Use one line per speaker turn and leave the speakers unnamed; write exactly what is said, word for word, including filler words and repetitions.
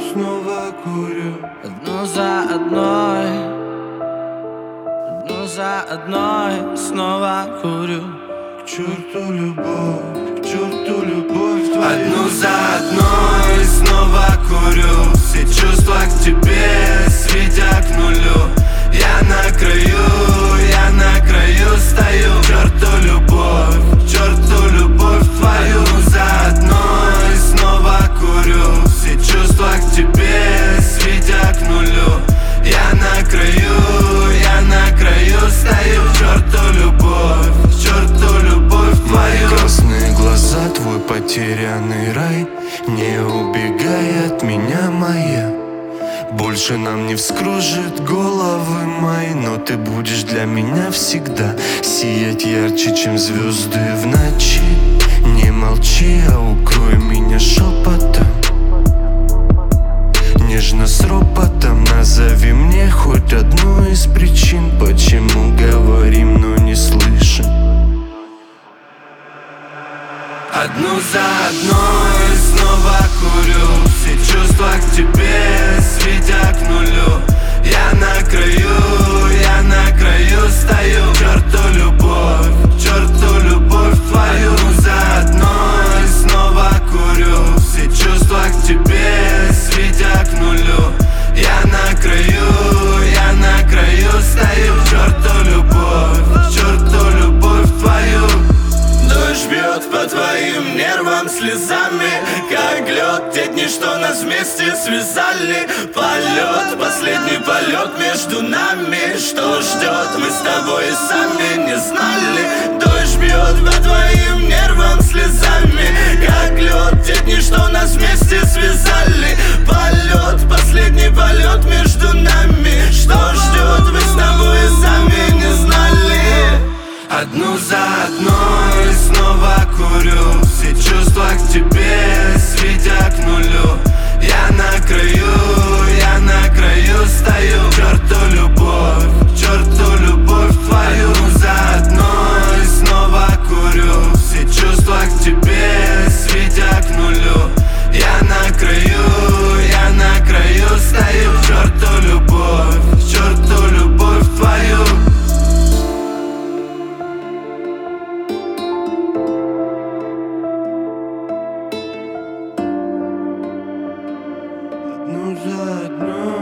снова курю.
Одну за одной, одну за одной снова курю.
К черту любовь, к черту любовь твою.
Одну за одной снова курю. Все чувства к тебе сведя к нулю. Я на краю, я на краю стою. К черту любовь, к черту любовь твою. За одной снова курю. Все чувства к тебе сведя к нулю. Я на краю, я на краю стою. К черту любовь, к черту любовь твою.
Красные глаза, твой потерянный рай. Не убегай от меня, моя. Больше нам не вскружит головы мои, но ты будешь для меня всегда сиять ярче, чем звезды в ночи. Не молчи, а укрой меня шепотом, нежно с ропотом. Назови мне хоть одну из причин, почему говорим, но не слышим.
Одну за одной снова курю. Все чувства к тебе сведя к нулю. Я на краю, я на краю стою. К черту любовь, к черту любовь твою. За одной снова курю. Все чувства к тебе сведя к нулю. Я на краю, я на краю стою. К черту любовь, к черту любовь твою. Дождь бьет по твоим нервам слезами, как лед. Те дни, что нас вместе связали. Полет, последний полет между нами. Что ждет, мы с тобой и сами не знали. Дождь бьет по твоим нервам слезами, как лед. Те дни, что нас вместе связали. Полет, последний полет между нами. Что ждет, мы с тобой и сами не знали. Одну за одной снова курю. Все чувства к тебе сведя к нулю. Я на краю, я на краю стою. К черту любовь, к черту любовь твою. За одной снова курю. Все чувства к тебе сведя к нулю. Я на краю, я на краю стою. К черту любовь, к черту любовь твою.
Одну за одной.